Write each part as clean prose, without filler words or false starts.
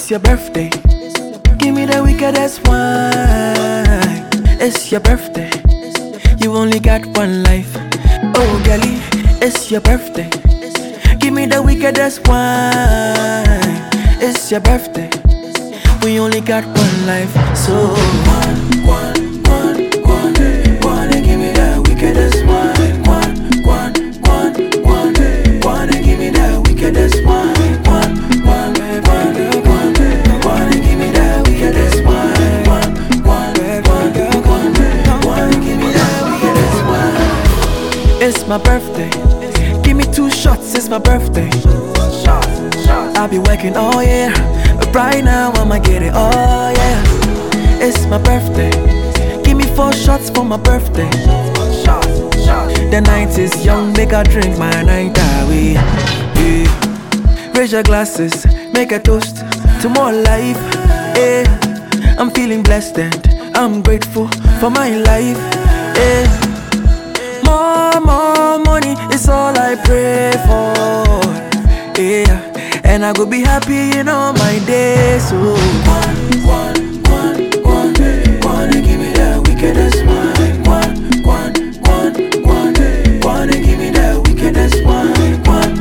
It's your birthday. Give me the wickedest wine. It's your birthday. You only got one life. Oh, girlie, it's your birthday. Give me the wickedest wine. It's your birthday. We only got one life. So one, and give me the wickedest wine. One, and give me the wickedest wine. One, and give me the wickedest wine. One, and give me the wickedest wine. It's my birthday. Give me 2 shots. It's my birthday. I'll be working all year, but right now I'ma get it, oh yeah. It's my birthday. Give me 4 shots for my birthday. The night is young, make I drink my night away, yeah. Raise your glasses, make a toast to more life, yeah. I'm feeling blessed and I'm grateful for my life, yeah. More money is all I pray for, yeah. And I go be happy in all my days. So one, and give me the wickedest wine. One, and give me the wickedest wine. One,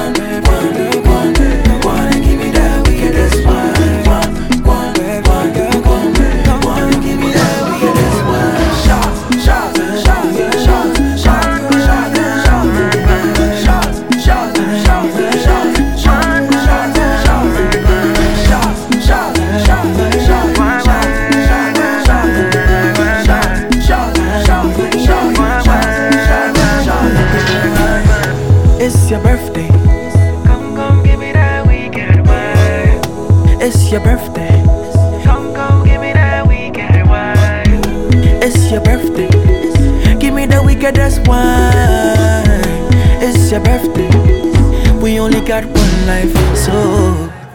and give me the wickedest wine. One, and give me the wickedest wine. Shots. It's your birthday. Come, give me that wicked wine. It's your birthday. Come, give me that wicked wine. It's your birthday. Give me the wickedest wine. It's your birthday. We only got one life, so